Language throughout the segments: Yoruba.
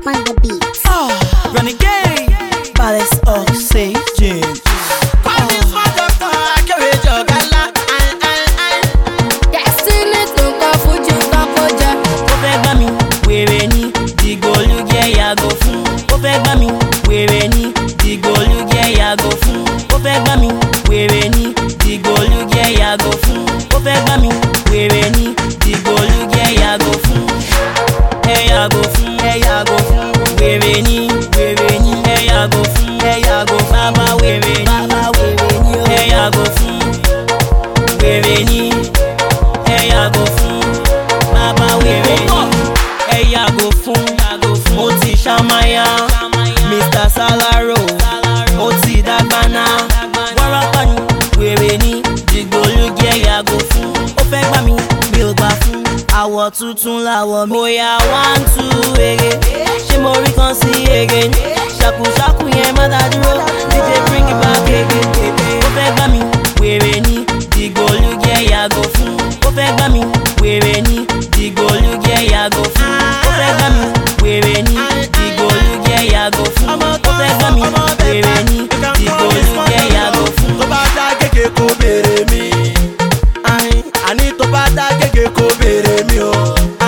on the beat. Renegade, Palace Oxygen. Destiny tó ń kọ́ fújì kan kó jẹ. Ó fẹ́ gbá mi, wèrè ni, dìgbòlúgẹ yàgò fún. Ó fẹ́ gbá mi, wèrè ni, dìgbòlúgẹ yàgò fún. Ó fẹ́ gbá mi, wèrè ni, dìgbòlúgẹ yàgò fún. Ó fẹ́ gbá mi, wèrè ni, dìgbòlúgẹ yàgò fún. Ẹ yàgò fún, ẹ yàgò fún. Wèrè ni, ẹ yàgò fún, ẹ yàgò fún. Bàbá wèrè ni, ẹ yàgò fún. Wèrè ni, ẹ yàgò fún. Bàbá wèrè ni, ẹ yàgò fún. Mo ti ṣàmáyà, Mr. Salaro, ó ti dàgbàna. Wárápá ni, wèrè ni, dìgbòlúgẹ yàgò fún. Ó fẹ́ gbá mi, mi ò gbà fún. Àwọ̀ tuntun làwọ̀ mi. Bóyá 1, 2 ege, ṣé mo rí kan sí ege? Ṣàkùṣàkù yẹn má dá dúró, DJ bring it back again. Ó fẹ́ gbá mi, wèrè ni, dìgbòlúgẹ yàgò fún. Ó fẹ́ gbá mi, wèrè ni, dìgbòlúgẹ yàgò fún. Ó fẹ́ gbá mi, wèrè ni, dìgbòlúgẹ yàgò fún. Ó fẹ́ gbá mi, wèrè ni, dìgbòlúgẹ yàgò fún. Tó bá dá gègé kó béèrè mi. Àní tó bá dá gègé kó béèrè mi o.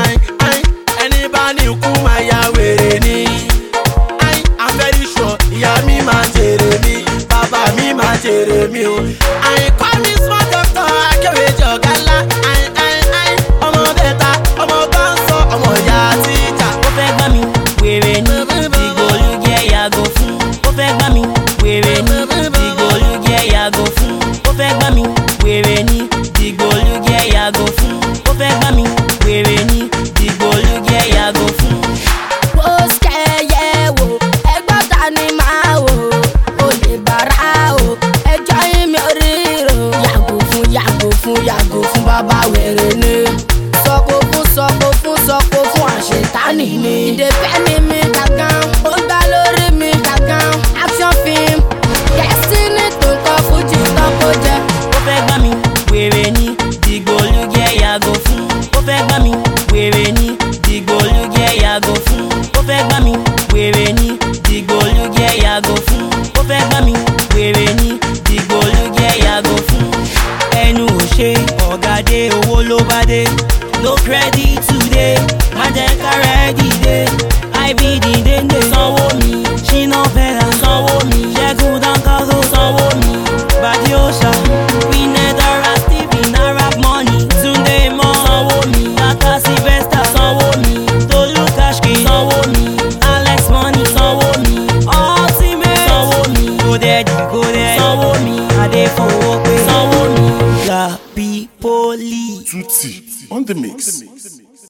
Ẹni bá ní ikú máa ya wèrè ni. I'm very sure ìyá mi máa jèrè mi, bàbá mi máa jèrè mi o. Call me small doctor, akéwì jọ̀gá ńlá. Ọmọ bẹ́ta, ọmọ bá ń sọ, ọmọ ìyá tíjà. Ó fẹ́ gbá mi, wèrè ni, dìgbòlúgẹ yàgò fún. Ó fẹ́ gbá mi, wèrè ni, dìgbòlúgẹ yàgò fún. Ó fẹ́ gbá mi, wèrè ni, dìgbòlúgẹ yàgò fún. Ó fẹ́ gbá mi, wèrè ni, dìgbòlúgẹ yàgò fún. Pósìkẹ́ yẹ̀ wò, ẹgbọ́n ta ni màá wò? Olè bàrà o, ẹjọ́ yín mi ò ríro. Yàgò fún, yàgò fún, yàgò fún bàbá wèrè ni. Sọ̀kò fún àṣetánì ni. Ìdèfẹ́ ni mi gàgán, ó ń gbá lórí mi gàgán. Action film, Destiny tó ń kọ́ fújì kan kó jẹ. Ó fẹ́ gbá mi, wèrè ni, dìgbòlúgẹ yàgò fún. Ó fẹ́ gbá mi, wèrè ni, dìgbòlúgẹ yàgò fún. Ó fẹ́ gbá mi, wèrè ni, dìgbòlúgẹ yàgò fún. Ó fẹ́ gbá mi, wèrè ni, dìgbòlúgẹ yàgò fún. Ẹnu ò ṣe ọ̀gádé, owó ló bá dé. No credit today, má jẹ́ ká rẹ́dí dé. IBD dénde sanwó mi, ṣínà fẹ́ra sanwó mi. Ṣẹ́gun Dáńkáró sanwó mi. Bàdí òòṣà, Winedara Stephen Arab Money. Túndé mọ́ sanwó mi. Kaka Sylvester sanwó mi. Tolú Kashki sanwó mi. Alex Money sanwó mi. Ultimate sanwó mi. Kódẹ́dì sanwó mi. Adéfowópé sanwó mi. Gabi Poli. Tutti on the mix.